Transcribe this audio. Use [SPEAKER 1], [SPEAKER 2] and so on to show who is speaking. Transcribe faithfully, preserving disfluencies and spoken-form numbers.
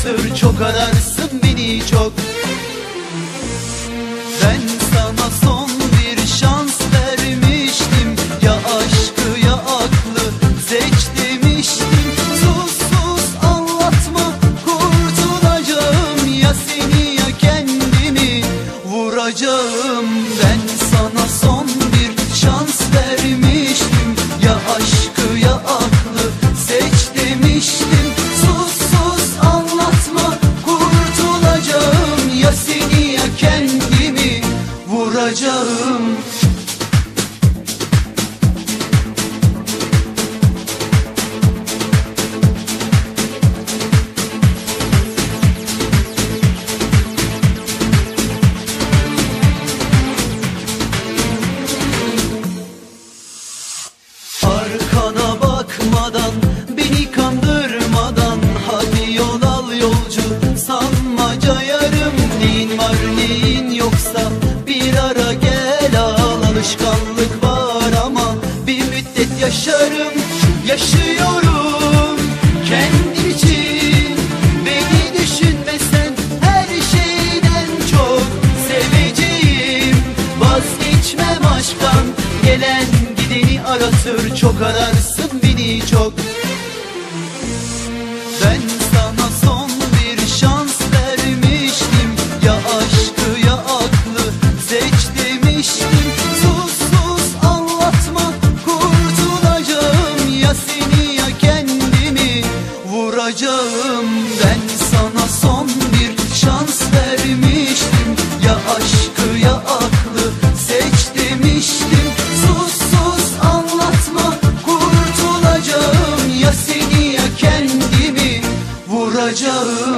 [SPEAKER 1] aratır, çok ararsın beni çok. Ben sana son bir şans vermiştim, ya aşkı ya aklı seç demiştim. Sus sus anlatma, kurtulacağım, ya seni ya kendimi vuracağım. Ben sana son bir şans vermiştim, ya aşkı ya aklı seç demiştim. Sus sus anlatma, kurtulacağım, ya seni ya kendimi vuracağım. Arkana bakmadan, beni kandırmadan, hadi yol al yolcu, sanmaca yarım. Neyin var neyin yoksa bir ara gel al. Alışkanlık var ama bir müddet yaşarım. Yaşıyorum kendim için, beni düşünmesen her şeyden çok seveceğim. Vazgeçmem aşktan, gelen gideni aratır, çok ararsın beni çok. Ben sana son bir şans vermiştim, ya aşkı ya aklı seç demiştim. Sus sus anlatma, kurtulacağım, ya seni ya kendimi vuracağım. Ben sana son bir şans vermiştim, ya aşkı ya aklı seç demiştim. Sus sus anlatma, kurtulacağım, ya seni ya kendimi vuracağım.